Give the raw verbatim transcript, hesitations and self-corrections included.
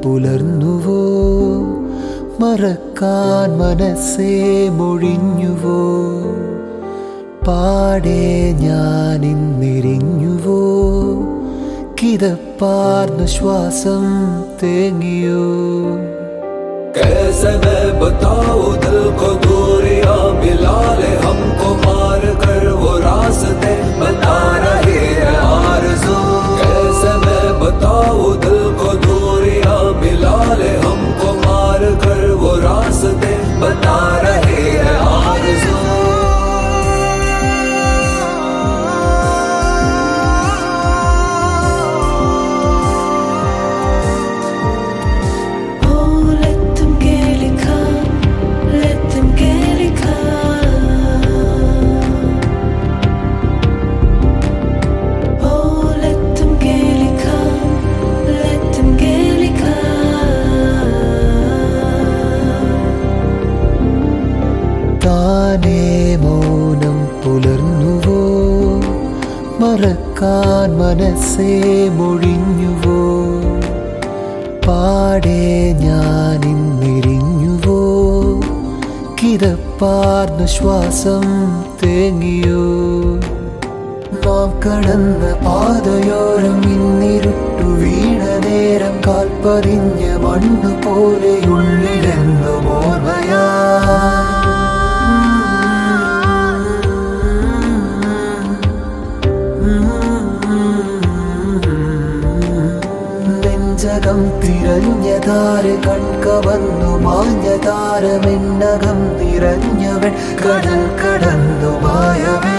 പുലർന്നുവോ മറക്കാൻ മനസ്സേ മൊഴിഞ്ഞുവോ പാടെ ഞാൻ ഇന്നിരിഞ്ഞുവോ കിതപ്പാർന്ന ശ്വാസം തേങ്ങിയോ कैसे मैं बताऊं दिल को दूरियां मिला ले हमको मार कर वो रास्ते बता रही है आरज़ू कैसे मैं बताऊं दिल को दूरियां मिला ले हमको मार कर वो रास्ते बता रही है आरज़ू താനേ മൗനം പുലർന്നുവോ മറക്കാൻ മനസ്സേ മൊഴിഞ്ഞുവോ പാടെ ഞാൻ ഇന്നിരിഞ്ഞുവോ കിതപ്പാർന്ന ശ്വാസം തേങ്ങിയോ നാം കടന്ന പാതയോരം ഇന്നിരുട്ടു വീണ നേരം കാൽപ്പറിഞ്ഞ മണ്ണു പോലെയുള്ളിലെന്നും ഓർമ്മയാ നെഞ്ചകം തിരഞ്ഞതാര് കൺകവന്നു മാഞ്ഞ താരമെന്നകം നിറഞ്ഞവൻ കടൽ കടന്നു മായവേ